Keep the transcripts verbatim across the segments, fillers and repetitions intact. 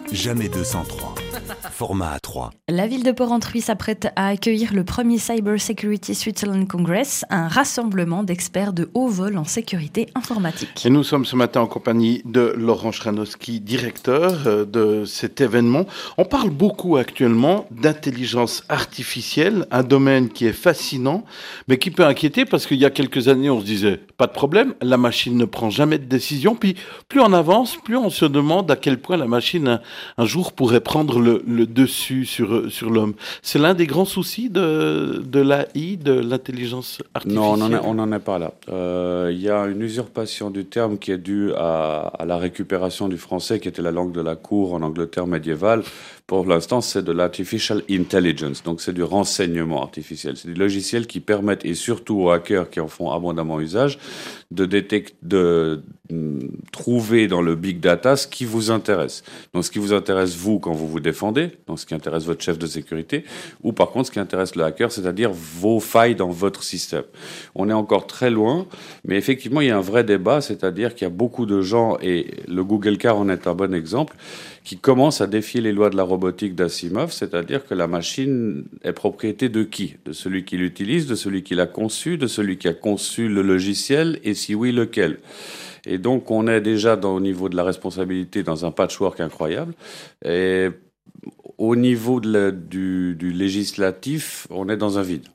Jamais deux cent trois. Format A trois. La ville de Porrentruy s'apprête à accueillir le premier Cyber Security Switzerland Congress, un rassemblement d'experts de haut vol en sécurité informatique. Et nous sommes ce matin en compagnie de Laurent Schranowski, directeur de cet événement. On parle beaucoup actuellement d'intelligence artificielle, un domaine qui est fascinant, mais qui peut inquiéter parce qu'il y a quelques années, on se disait, pas de problème, la machine ne prend jamais de décision. Puis plus on avance, plus on se demande à quel point la machine, un, un jour, pourrait prendre le, le dessus sur, sur l'homme. C'est l'un des grands soucis de, de l'A I, de l'intelligence artificielle. Non, on n'en est pas là. Il euh, y a une usurpation du terme qui est due à, à la récupération du français, qui était la langue de la cour en Angleterre médiévale. Pour l'instant, c'est de l'artificial intelligence, donc c'est du renseignement artificiel. C'est des logiciels qui permettent, et surtout aux hackers qui en font abondamment usage, de détecter, de de trouver dans le big data ce qui vous intéresse. Donc ce qui vous intéresse vous quand vous vous défendez, donc ce qui intéresse votre chef de sécurité, ou par contre ce qui intéresse le hacker, c'est-à-dire vos failles dans votre système. On est encore très loin, mais effectivement il y a un vrai débat, c'est-à-dire qu'il y a beaucoup de gens, et le Google Car en est un bon exemple, qui commencent à défier les lois de la robotique d'Asimov, c'est-à-dire que la machine est propriété de qui ? De celui qui l'utilise, de celui qui l'a conçu, de celui qui a conçu le logiciel, et si oui, lequel ? Et donc, on est déjà dans, au niveau de la responsabilité dans un patchwork incroyable. Et au niveau de la, du, du législatif, on est dans un vide.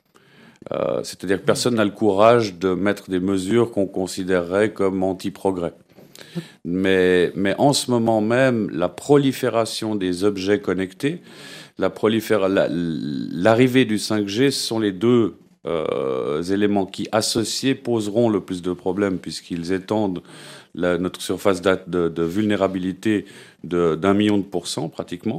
Euh, c'est-à-dire que personne n'a le courage de mettre des mesures qu'on considérerait comme anti-progrès. Mais, mais en ce moment même, la prolifération des objets connectés, la proliféra- la, l'arrivée du cinq G, ce sont les deux Euh, éléments qui, associés, poseront le plus de problèmes puisqu'ils étendent la, notre surface de, de, de vulnérabilité de, d'un million de pourcents pratiquement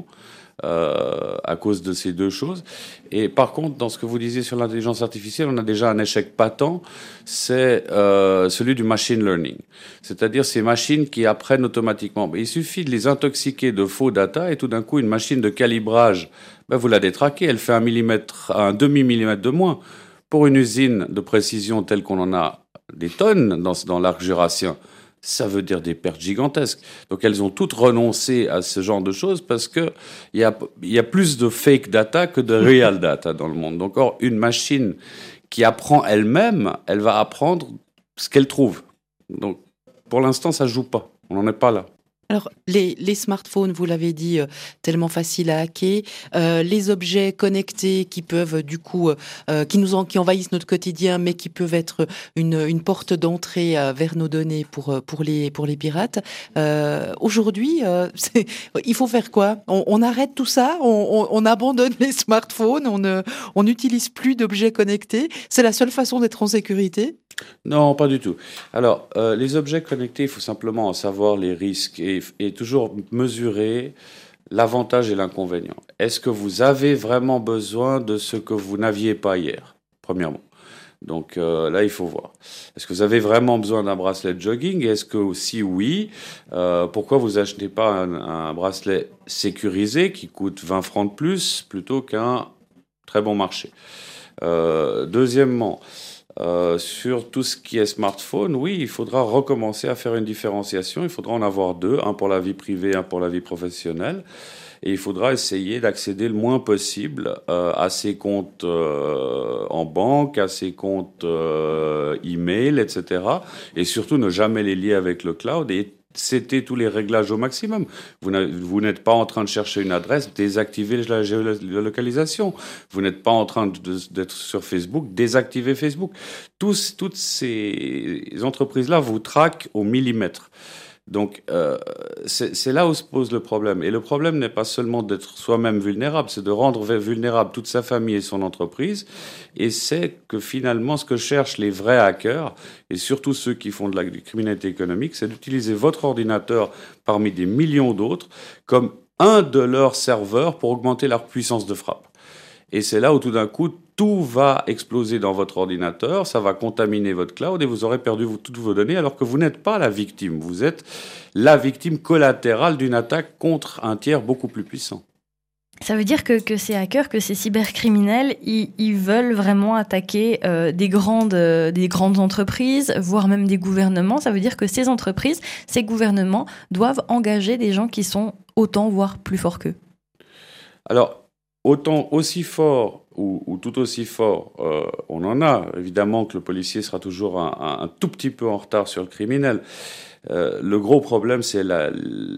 euh, à cause de ces deux choses. Et par contre, dans ce que vous disiez sur l'intelligence artificielle, on a déjà un échec patent, c'est euh, celui du machine learning. C'est-à-dire ces machines qui apprennent automatiquement. Il suffit de les intoxiquer de faux data et tout d'un coup, une machine de calibrage, ben vous la détraquez, elle fait un millimètre, un demi-millimètre de moins. Pour une usine de précision telle qu'on en a des tonnes dans, dans l'arc jurassien, ça veut dire des pertes gigantesques. Donc elles ont toutes renoncé à ce genre de choses parce qu'il y a, y a plus de fake data que de real data dans le monde. Donc or, une machine qui apprend elle-même, elle va apprendre ce qu'elle trouve. Donc pour l'instant, ça ne joue pas. On n'en est pas là. Alors, les, les smartphones, vous l'avez dit, euh, tellement faciles à hacker, euh, les objets connectés qui peuvent, du coup, euh, qui nous en, qui envahissent notre quotidien, mais qui peuvent être une, une porte d'entrée euh, vers nos données pour, pour, les, pour les pirates. Euh, aujourd'hui, euh, c'est, il faut faire quoi ? on, on arrête tout ça ? on, on, on abandonne les smartphones ? On ne, on n'utilise plus d'objets connectés ? C'est la seule façon d'être en sécurité ? Non, pas du tout. Alors, euh, les objets connectés, il faut simplement en savoir les risques et, et toujours mesurer l'avantage et l'inconvénient. Est-ce que vous avez vraiment besoin de ce que vous n'aviez pas hier, premièrement ? Donc euh, là, il faut voir. Est-ce que vous avez vraiment besoin d'un bracelet de jogging ? Et est-ce que, si oui, euh, pourquoi vous achetez pas un, un bracelet sécurisé qui coûte vingt francs de plus plutôt qu'un très bon marché ? euh, Deuxièmement, Euh, sur tout ce qui est smartphone, oui, il faudra recommencer à faire une différenciation. Il faudra en avoir deux, un pour la vie privée, un pour la vie professionnelle. Et il faudra essayer d'accéder le moins possible euh, à ses comptes euh, en banque, à ses comptes euh, email, et cetera. Et surtout, ne jamais les lier avec le cloud et c'était tous les réglages au maximum. Vous, vous n'êtes pas en train de chercher une adresse, désactivez la géolocalisation. Vous n'êtes pas en train de, d'être sur Facebook, désactivez Facebook. Tous, toutes ces entreprises-là vous traquent au millimètre. Donc, euh, c'est, c'est là où se pose le problème. Et le problème n'est pas seulement d'être soi-même vulnérable, c'est de rendre vulnérable toute sa famille et son entreprise. Et c'est que finalement, ce que cherchent les vrais hackers, et surtout ceux qui font de la criminalité économique, c'est d'utiliser votre ordinateur parmi des millions d'autres comme un de leurs serveurs pour augmenter leur puissance de frappe. Et c'est là où tout d'un coup, tout va exploser dans votre ordinateur, ça va contaminer votre cloud et vous aurez perdu toutes vos données alors que vous n'êtes pas la victime. Vous êtes la victime collatérale d'une attaque contre un tiers beaucoup plus puissant. Ça veut dire que, que ces hackers, que ces cybercriminels, ils, ils veulent vraiment attaquer euh, des, grandes, euh, des grandes entreprises, voire même des gouvernements. Ça veut dire que ces entreprises, ces gouvernements doivent engager des gens qui sont autant, voire plus fort qu'eux? Alors, autant aussi fort ou, ou tout aussi fort, euh, on en a. Évidemment que le policier sera toujours un, un, un tout petit peu en retard sur le criminel. Euh, le gros problème, c'est la,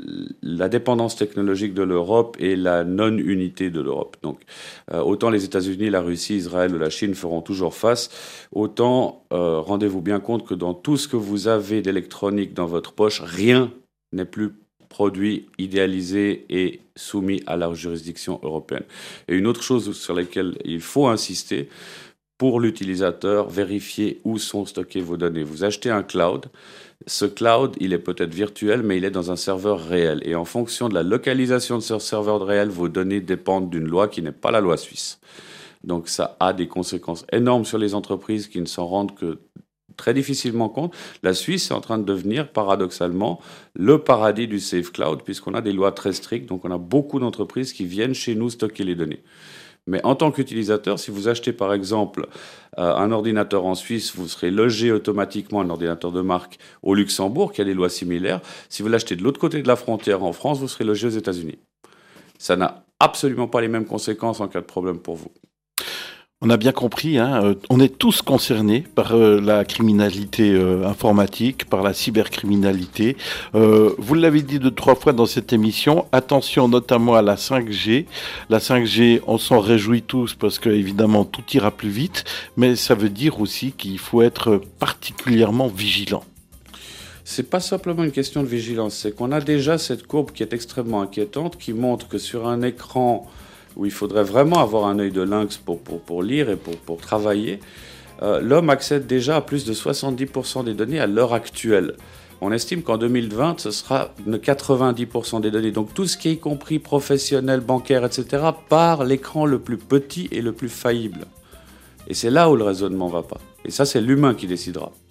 la dépendance technologique de l'Europe et la non-unité de l'Europe. Donc, euh, autant les États-Unis, la Russie, Israël ou la Chine feront toujours face, autant euh, rendez-vous bien compte que dans tout ce que vous avez d'électronique dans votre poche, rien n'est plus produit, idéalisé et soumis à la juridiction européenne. Et une autre chose sur laquelle il faut insister, pour l'utilisateur, vérifier où sont stockées vos données. Vous achetez un cloud, ce cloud, il est peut-être virtuel, mais il est dans un serveur réel. Et en fonction de la localisation de ce serveur réel, vos données dépendent d'une loi qui n'est pas la loi suisse. Donc ça a des conséquences énormes sur les entreprises qui ne s'en rendent que très difficilement compte. La Suisse est en train de devenir, paradoxalement, le paradis du safe cloud, puisqu'on a des lois très strictes, donc on a beaucoup d'entreprises qui viennent chez nous stocker les données. Mais en tant qu'utilisateur, si vous achetez par exemple euh, un ordinateur en Suisse, vous serez logé automatiquement, un ordinateur de marque, au Luxembourg, qui a des lois similaires. Si vous l'achetez de l'autre côté de la frontière en France, vous serez logé aux États-Unis. Ça n'a absolument pas les mêmes conséquences en cas de problème pour vous. On a bien compris, hein, euh, on est tous concernés par euh, la criminalité euh, informatique, par la cybercriminalité. Euh, vous l'avez dit deux, trois fois dans cette émission, attention notamment à la cinq G. La cinq G, on s'en réjouit tous parce que évidemment tout ira plus vite, mais ça veut dire aussi qu'il faut être particulièrement vigilant. C'est pas simplement une question de vigilance, c'est qu'on a déjà cette courbe qui est extrêmement inquiétante, qui montre que sur un écran où il faudrait vraiment avoir un œil de lynx pour, pour, pour lire et pour, pour travailler, euh, l'homme accède déjà à plus de soixante-dix pour cent des données à l'heure actuelle. On estime qu'en deux mille vingt, ce sera quatre-vingt-dix pour cent des données. Donc tout ce qui est y compris professionnel, bancaire, et cetera, par l'écran le plus petit et le plus faillible. Et c'est là où le raisonnement ne va pas. Et ça, c'est l'humain qui décidera.